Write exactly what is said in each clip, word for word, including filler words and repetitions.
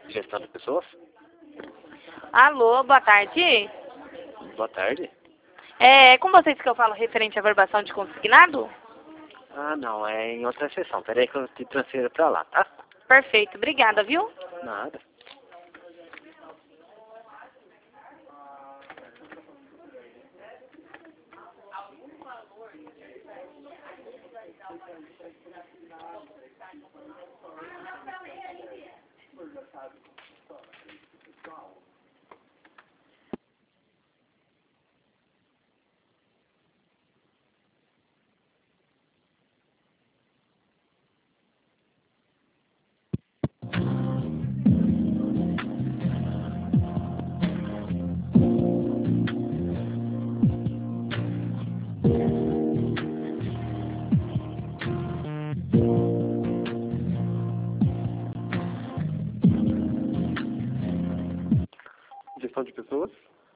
Gestão de pessoas? Alô, boa tarde. Boa tarde. É com vocês que eu falo referente à verbação de consignado? Ah, não, é em outra sessão. Peraí que eu te transfiro pra lá, tá? Perfeito, obrigada, viu? Nada. Gestão de pessoas?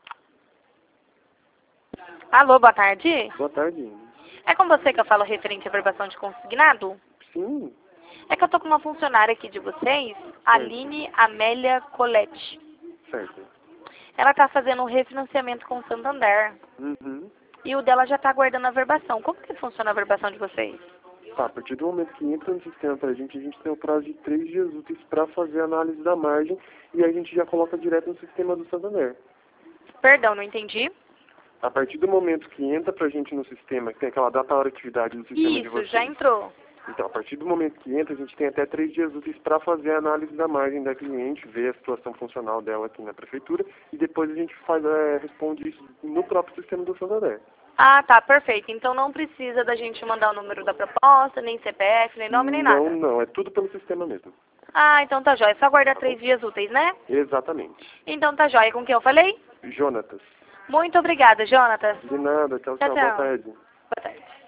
Alô, boa tarde. Boa tarde. É com você que eu falo referente à verbação de consignado? Sim. É que eu tô com uma funcionária aqui de vocês, Aline Amélia Colette. Certo. Ela tá fazendo um refinanciamento com o Santander. Uhum. E o dela já tá aguardando a verbação. Como que funciona a verbação de vocês? Tá, a partir do momento que entra no sistema pra gente, a gente tem o prazo de três dias úteis pra fazer a análise da margem e a gente já coloca direto no sistema do Santander. Perdão, não entendi. A partir do momento que entra pra gente no sistema, que tem aquela data, hora, atividade no sistema de Isso, vocês. já entrou. Então, a partir do momento que entra, a gente tem até três dias úteis para fazer a análise da margem da cliente, ver a situação funcional dela aqui na prefeitura e depois a gente faz, é, responde isso no próprio sistema do Santander. Ah, tá, perfeito. Então não precisa da gente mandar o número da proposta, nem C P F, nem nome, nem Não, nada. não, é tudo pelo sistema mesmo. Ah, então tá jóia. É só aguardar Tá três bom? dias úteis, né? Exatamente. Então tá jóia. Com quem eu falei? Jonatas. Muito obrigada, Jonatas. De nada, tchau, Tchau, tchau, boa tchau. tarde. Boa tarde.